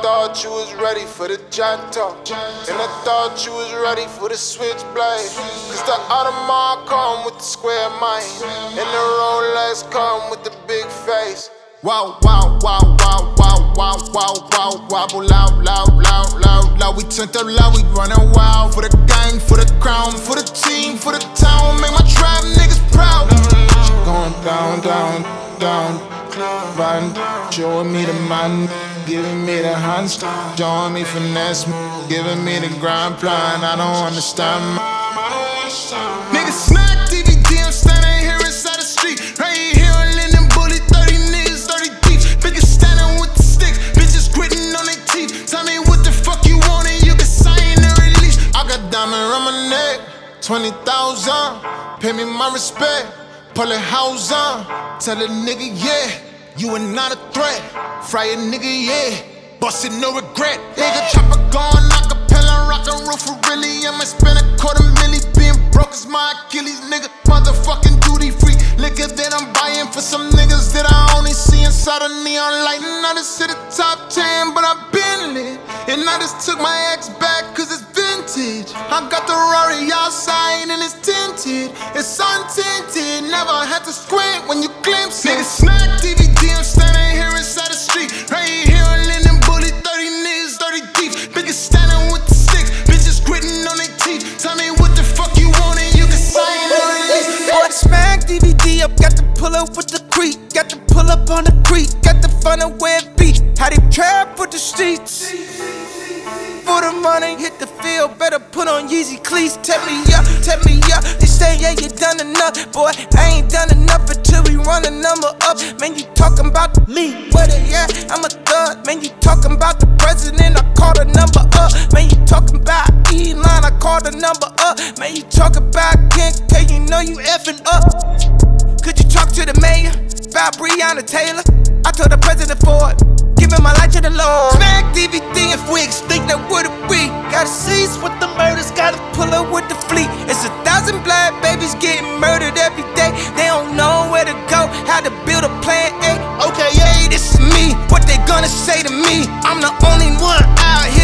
thought you was ready for the Janto, and I thought you was ready for the switchblade. Cause the Audemars come with the square mind, and the Rolex come with the big face. Wow, wow, wow, wow, wow, wow, wow, wow, wobble loud, loud, loud, loud, loud. We turned up loud, we running wild. For the gang, for the crown, for the team, for the town. Make my trap niggas proud. Going down, down, down. Riding, showing me the man, giving me the hands, showing me finesse, giving me the grind plan. I don't understand. Niggas snack DVD, I'm standing here inside the street. Right here on Linden Bully, 30 niggas, 30 deep. Niggas standing with the sticks, bitches gritting on their teeth. Tell me what the fuck you want and you can sign the release. I got diamond around my neck, 20,000. Pay me my respect, pull it house on. Tell a nigga, yeah, you are not a threat. Fry a nigga, yeah, bust it, no regret. Nigga chopper going acapella, rockin' roof for really. I might spend $250,000. Being broke is my Achilles, nigga. Motherfucking duty free liquor that I'm buying for some niggas that I only see inside a neon light. And I just hit the top 10, but I've been lit. And I just took my ex back cause it's vintage. I got the Rari outside and it's tinted. It's untinted, never had to squint when you glimpse it. Niggas snack DVD, I'm standing here inside the street. Right here on Linden Bully, 30 niggas, 30 deep. Niggas standing with the sticks, bitches gritting on their teeth. Tell me what the fuck you want and you can sign the release. Boy, the smack DVD up, got to pull up with the creek. Got to pull up on the creek, got to find a where it be. How they trap for the streets. For the money, hit the field, better put on Yeezy cleats. Tell me up, they say yeah you done enough. Boy, I ain't done enough until we run the number up. Man, you talking about me, where they at? I'm a thug. Man, you talking about the president, I call the number up. Man, you talking about Elon, I call the number up. Man, you talking about Ken K, you know you effing up. Could you talk to the mayor about Breonna Taylor? I told the president for it, giving my life to the Lord. Smack DVD if we extinct, that would it be? Gotta cease with the murders, gotta pull up with the fleet. It's 1,000 black babies getting murdered every day. They don't know where to go, how to build a plan A. Okay, yeah, this is me, what they gonna say to me? I'm the only one out